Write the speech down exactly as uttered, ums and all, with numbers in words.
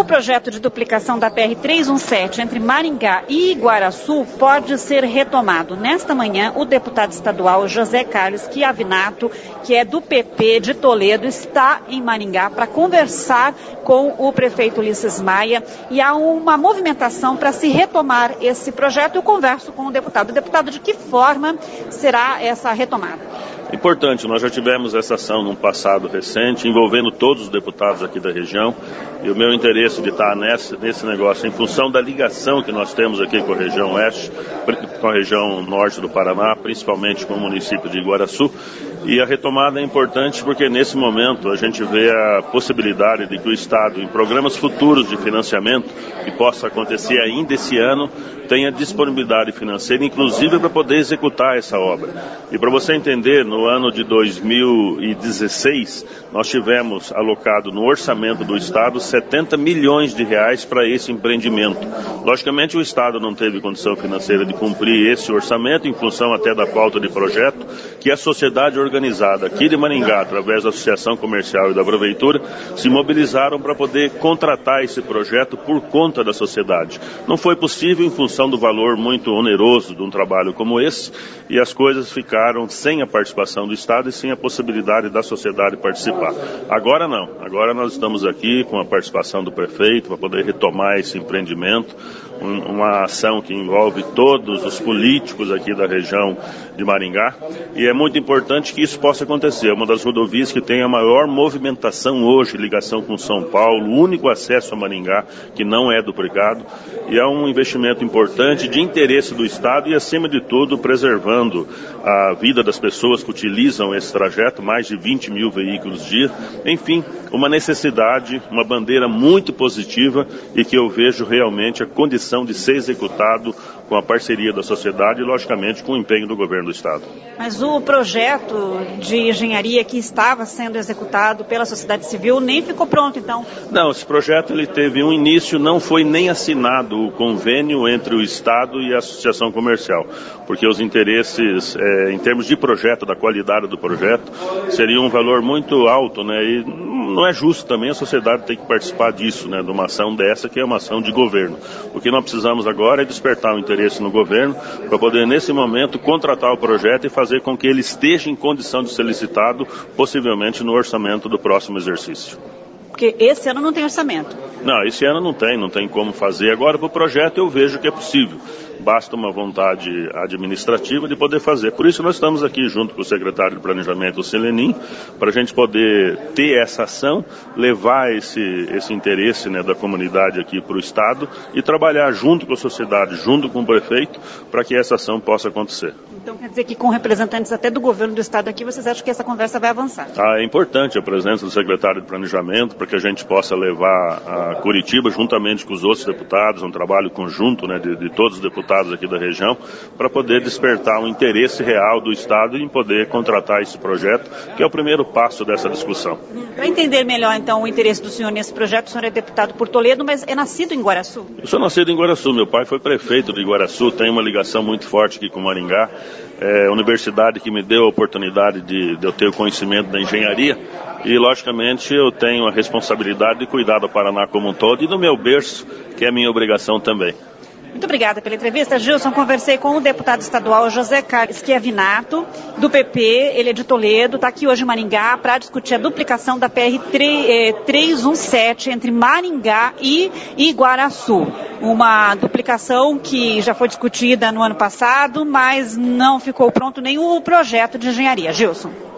projeto de duplicação da P R trezentos e dezessete entre Maringá e Iguaraçu pode ser retomado. Nesta manhã, o deputado estadual José Carlos Chiavinato, que é do P P de Toledo, está em Maringá para conversar com o prefeito Ulisses Maia e há uma movimentação para se retomar esse projeto. Eu converso com o deputado. Deputado, de que forma será essa retomada? Importante, nós já tivemos essa ação num passado recente, envolvendo todos os deputados aqui da região, e o meu interesse de estar nesse, nesse negócio, em função da ligação que nós temos aqui com a região oeste, com a região norte do Paraná, principalmente com o município de Iguaraçu, e a retomada é importante porque nesse momento a gente vê a possibilidade de que o Estado, em programas futuros de financiamento, que possa acontecer ainda esse ano, tenha disponibilidade financeira, inclusive para poder executar essa obra. E para você entender, no ano de dois mil e dezesseis, nós tivemos alocado no orçamento do Estado setenta milhões de reais para esse empreendimento. Logicamente, o Estado não teve condição financeira de cumprir esse orçamento, em função até da falta de projeto, que a sociedade organizada aqui de Maringá, através da Associação Comercial e da Prefeitura, se mobilizaram para poder contratar esse projeto por conta da sociedade. Não foi possível em função do valor muito oneroso de um trabalho como esse, e as coisas ficaram sem a participação do Estado e sem a possibilidade da sociedade participar. Agora não, agora nós estamos aqui com a participação do prefeito para poder retomar esse empreendimento, um, uma ação que envolve todos os políticos aqui da região de Maringá, e é muito importante que isso possa acontecer. É uma das rodovias que tem a maior movimentação hoje, ligação com São Paulo, o único acesso a Maringá que não é duplicado, e é um investimento importante de interesse do Estado e, acima de tudo, preservando a vida das pessoas que utilizam esse trajeto, mais de vinte mil veículos dia. Enfim, uma necessidade, uma bandeira muito positiva e que eu vejo realmente a condição de ser executado com a parceria da sociedade e, logicamente, com o empenho do governo do Estado. Mas o projeto de engenharia que estava sendo executado pela sociedade civil nem ficou pronto, então? Não, esse projeto ele teve um início, não foi nem assinado o convênio entre o Estado e a Associação Comercial, porque os interesses, é, em termos de projeto, da qualidade do projeto, seria um valor muito alto, né? E não é justo também a sociedade ter que participar disso, né? De uma ação dessa que é uma ação de governo. O que nós precisamos agora é despertar o interesse no governo para poder, nesse momento, contratar o projeto e fazer com que ele esteja em condição de ser licitado, possivelmente no orçamento do próximo exercício. Porque esse ano não tem orçamento. Não, esse ano não tem, não tem como fazer. Agora, para o projeto, eu vejo que é possível. Basta uma vontade administrativa de poder fazer. Por isso, nós estamos aqui junto com o secretário de Planejamento, o Selenin, para a gente poder ter essa ação, levar esse, esse interesse, né, da comunidade aqui para o Estado e trabalhar junto com a sociedade, junto com o prefeito, para que essa ação possa acontecer. Então, quer dizer que com representantes até do governo do Estado aqui, vocês acham que essa conversa vai avançar? Ah, é importante a presença do secretário de Planejamento para que a gente possa levar a Curitiba, juntamente com os outros deputados, um trabalho conjunto, né, de, de todos os deputados aqui da região, para poder despertar um interesse real do Estado em poder contratar esse projeto, que é o primeiro passo dessa discussão. Para entender melhor, então, o interesse do senhor nesse projeto, o senhor é deputado por Toledo, mas é nascido em Iguaraçu? Eu sou nascido em Iguaraçu, meu pai foi prefeito de Iguaraçu, tem uma ligação muito forte aqui com Maringá, é a universidade que me deu a oportunidade de, de eu ter o conhecimento da engenharia, e, logicamente, eu tenho a responsabilidade de cuidar do Paraná como um todo e do meu berço, que é minha obrigação também. Muito obrigada pela entrevista, Gilson. Conversei com o deputado estadual José Carlos Chiavinato, do P P, ele é de Toledo, está aqui hoje em Maringá para discutir a duplicação da P R trezentos e dezessete entre Maringá e Iguaraçu. Uma duplicação que já foi discutida no ano passado, mas não ficou pronto nenhum projeto de engenharia. Gilson.